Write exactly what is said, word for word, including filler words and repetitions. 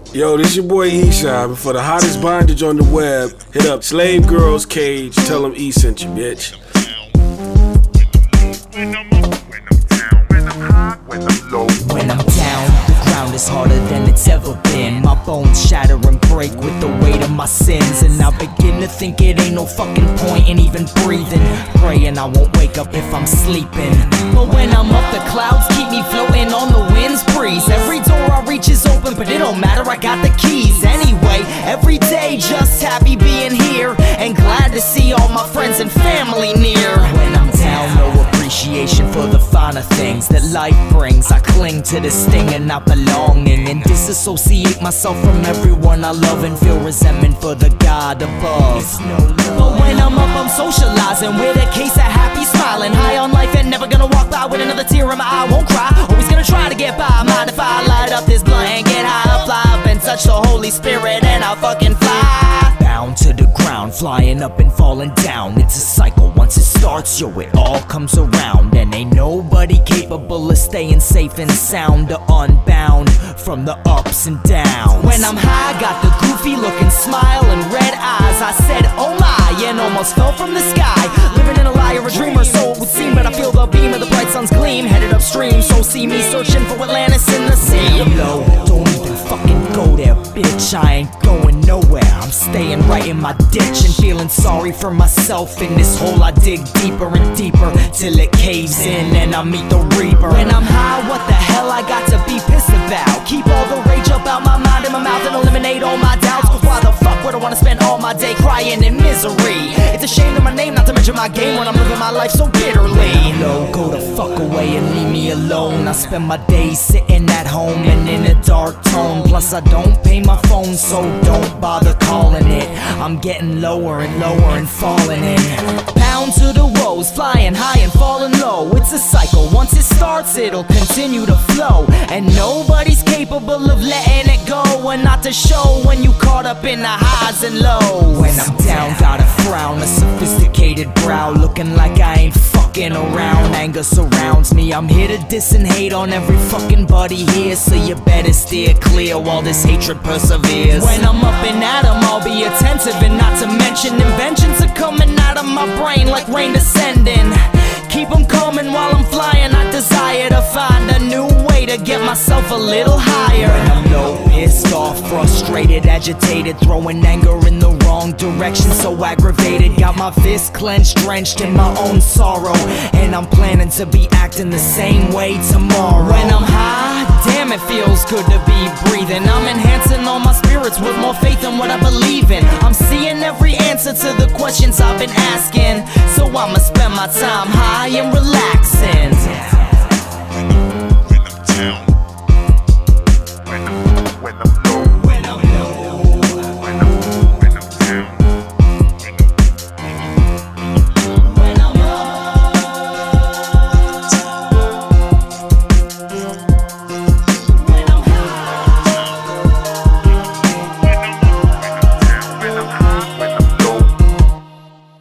Yo, this your boy E-Shine. For the hottest bondage on the web, hit up Slave Girls Cage. Tell them E sent you, bitch. When I'm down, the ground is harder than it's ever been. My bones shatter and break with the weight of my sins, and I begin to think it ain't no fucking point in even breathing. Praying I won't wake up if I'm sleeping. But when I'm up, the clouds keep me floating on the wind's breeze. Every door I reach is open, but it don't matter, I got the keys. Anyway, every day just happy being here, and glad to see all my friends and family near. When I'm down, no appreciation for the finer things that life brings. I cling to this thing and not belonging, and disassociate myself from everyone I love, and feel resentment for the God above. But when I'm up, I'm socializing with a case of happy smiling, high on life and never gonna walk by with another tear in my eye. Won't cry, always gonna try to get by. Mind if I light up this blunt and get high up, fly up and touch the Holy Spirit, and I'll fucking fly. Bound to the ground, flying up and falling down. It's a cycle, once it starts, yo, it all comes around. And ain't nobody capable of staying safe and sound or unbound from the ups and downs. When I'm high, got the goofy looking smile and red eyes. I said, oh my, and almost fell from the sky. Living in a lie or a dreamer, so it would seem, but I feel the beam of the bright sun's gleam. Headed upstream, so see me searching for Atlantis in the sea. Low, don't even fucking go there, bitch. I ain't going nowhere, I'm staying right in my ditch, and feeling sorry for myself in this hole. I dig deeper and deeper till it caves in and I meet the reaper. When I'm high, what the hell I got to be pissed about? Keep all the rage up out my mind and my mouth and eliminate all my doubts. Why the fuck would I wanna spend all my day crying in misery? It's a shame to my name, not to mention my game, when I'm living my life so bitterly. No, go the fuck away and leave me alone. I spend my days sitting at home and in a dark tone. Plus I don't pay my phone, so don't bother calling it. I'm getting lower and lower and falling in. Pound to the woes, flying high and falling low. It's a cycle, once it starts it'll continue to flow, and nobody's capable of letting it go, and not to show when you caught up in the highs and lows. When I'm down, got a frown, a sophisticated brow, looking like I ain't fucking around. Anger surrounds me, I'm here to diss and hate on every fucking buddy here, so you better steer clear while this hatred perseveres. When I'm up and at 'em, I'll be attentive, and not to mention inventions are coming out of my brain like rain descending. Keep 'em coming while I'm flying, I desire to find a new way to get myself a little higher. When I'm low, pissed off, frustrated, agitated, throwing anger in the wrong direction, so aggravated. Got my fists clenched, drenched in my own sorrow, and I'm planning to be acting the same way tomorrow. When I'm high, damn it feels good to be breathing. I'm enhancing all my spirits with more faith in what I believe in. I'm seeing every answer to the questions I've been asking, so I'ma spend my time high and relaxing.